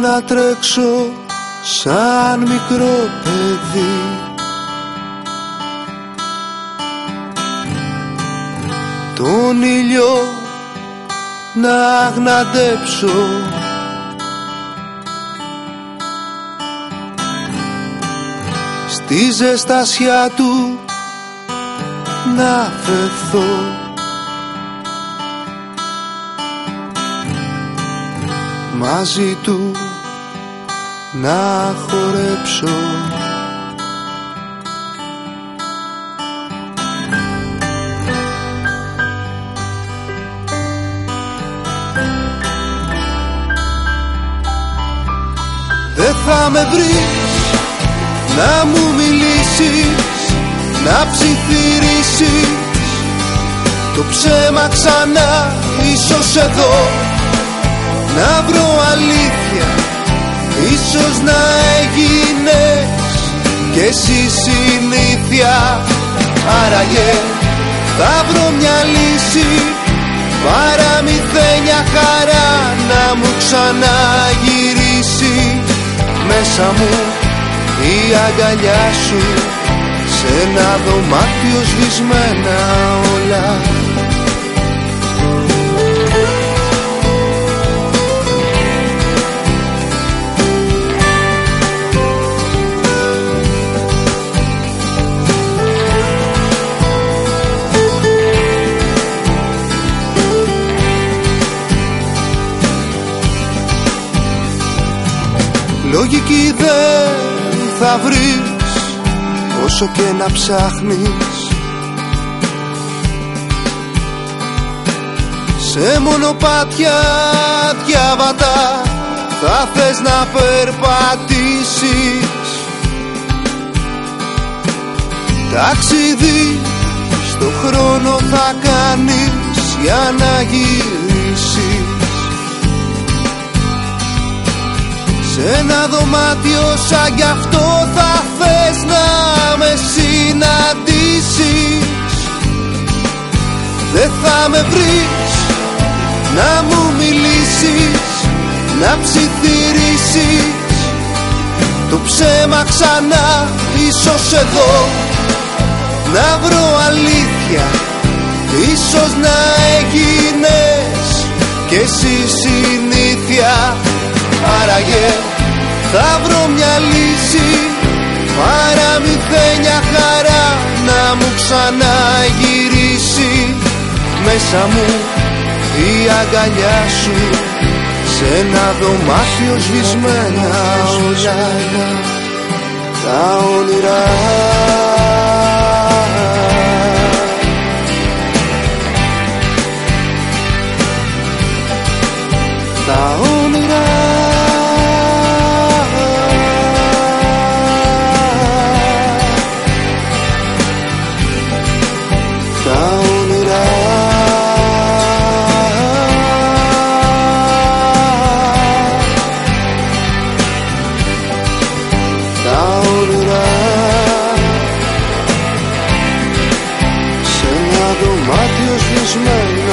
να τρέξω σαν μικρό παιδί. Τον ήλιο να αγναντέψω, στη ζεστασιά του να φεθώ. Μαζί του να χορέψω. Δεν θα με βρεις να μου μιλήσεις, να ψιθυρίσεις το ψέμα ξανά, ίσως εδώ να βρω αλήθεια. Ίσως να έγινες κι εσύ συνήθεια. Άραγε θα βρω μια λύση, παραμυθένια χαρά να μου ξαναγυρίσει. Μέσα μου η αγκαλιά σου, σε ένα δωμάτιο σβησμένα όλα. Λογική δεν θα βρεις όσο και να ψάχνεις. Σε μονοπάτια διάβατα θα θες να περπατήσεις. Ταξίδι στο χρόνο θα κάνεις για να γυρίσεις. Σε ένα δωμάτιο σαν κι αυτό θα θες να με συναντήσεις. Δεν θα με βρεις να μου μιλήσεις, να ψιθυρίσεις το ψέμα ξανά. Ίσως εδώ να βρω αλήθεια. Ίσως να έγινες κι εσύ συνήθεια. Άραγε θα βρω μια λύση, παραμυθένια χαρά να μου ξαναγυρίσει. Μέσα μου η αγκαλιά σου, σε ένα δωμάτιο σβησμένα όλα τα όνειρά. Τα όνειρα. Δωμάτιο σβησμένα